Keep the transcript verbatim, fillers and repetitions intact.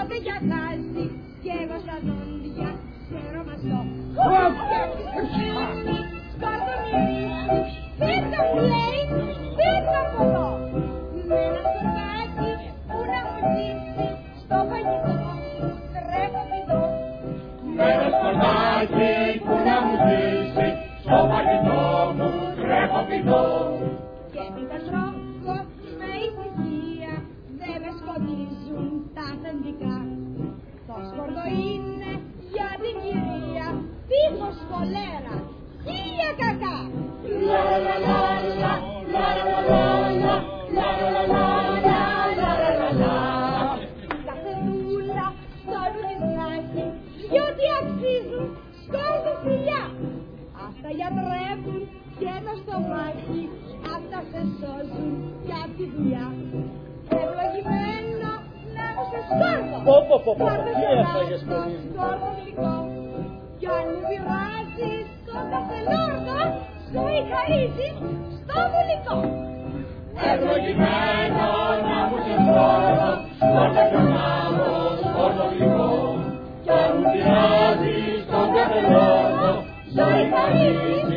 τότε για χάσει κι εγώ στα δόντια ξέρω μαστό. Σκορδονιρίσει, φύγα μου λέει, φύγα από εδώ. Με ένα σκορδάκι που να μου ζήσει στο φαγητό, τρέχω πηδώ. Με ένα σκορδάκι που να μου ζήσει στο φαγητό μου, τρέχω πηδώ. Και έπειτα τρώγω με ησυχία, δεν με σκοτίζουν τα αφεντικά. Το σκορδό είναι για την κυρία, τείχος κολέρα, χίλια κακά. Λα λα λα λα, λα λα λα λα, λα λα λα λα, λα λα λα. Κάθε δούλα στο λουλισμάκι, διότι αξίζουν σκόρδο φιλιά. Αυτά γιατρεύουν και ένα στομάχι, αυτά σε σώζουν κι απ' τη δουλειά. Ευλογημένο να μου σε σκόρδο. Πω πω πω πω, Σκόρδο τι γελάστο, έφαγες πολύ. σκόρδο γλυκό. Κι αν μου πειράζεις το καφελόρδο, σου χαρίζεις στο βουλικό. Ευλογημένο να μου σε σκόρδο, σκόρδο γελάστο, σκόρδο γλυκό. Κι αν μου πειράζεις το καφελόρδο, σου χαρίζεις